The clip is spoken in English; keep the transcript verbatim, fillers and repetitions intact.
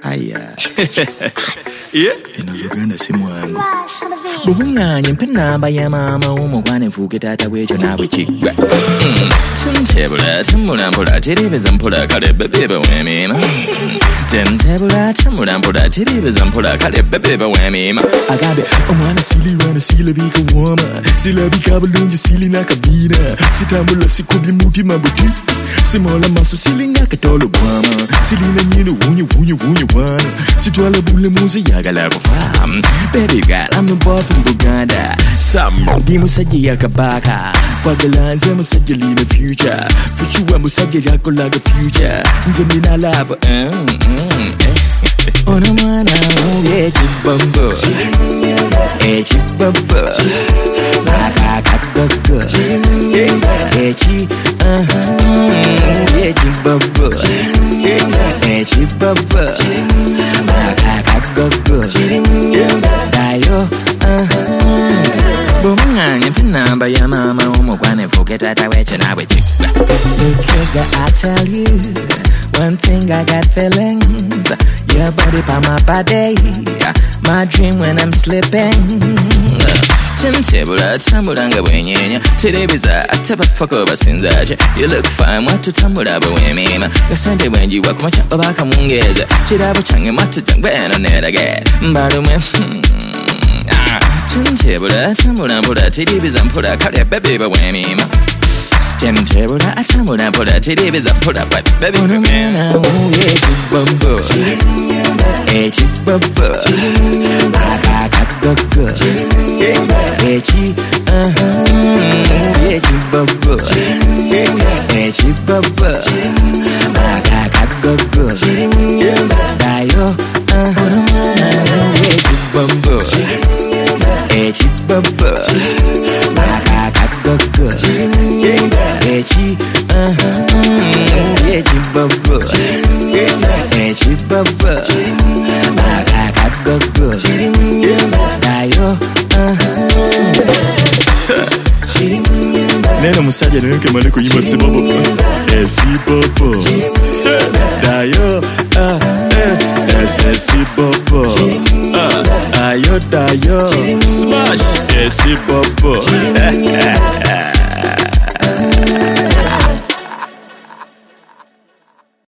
Aya. Yeah. Inavugana simu yangu. Bubunganye mpenamba ya mama umugwane mfuke tata wecho nawe chigwa. Tembula tembula mpula tiribeza mpula kale bebe wemima. Tembula tembula mpula tiribeza mpula kale bebe wemima. Agabe omwana sili wana sila bika woma. Sila bika bulungi sili nakabina. Sitambula sikubye mutima buti. Simola maso sili ngakatolo bwama. Sili na nyino wunye wunye wunye wana. Sitwala bule muzi yagala kufam. Baby girl, I'm the boy from Buganda. Some di musaji yakabaka. Wagalanze musaji in the future. Fuchua musaji yako like a future. Nzamina lava. Ona mwana uye chibambo. Echi bamba. Baka katoko. Echi Echi bamba. Echi bamba. Baka katoko. Dayo Bumanganye pinamba ya mama umugwane fuke tata weche nawe chikwa. Nigga, I tell you one thing, I got feelings. Your body by my body, my dream when I'm sleeping. Tembula tambula nga bwenyenya terebeza ataba fako basinzaje. You look fine watu tambula bwemima gasande bwenji wakumacha obaka mungeza chirabo change matu jangwena nerage mbalume. Tembula tambula mpula terebeza mpula kale bebe bwemima. Tembula tambula mpula terebeza mpula bebe bwemima. Uye chibambo Echi baba Baka katoko Echi Echi baba Echi baba Baka katoko Dayo Echi bamba Echi baba Baka katoko Echi Echi baba Echi baba Baka katoko Dayo Nena musaja nenke maneko yima si babo Esi babo Dayo Esi babo Ayo dayo Smash Esi babo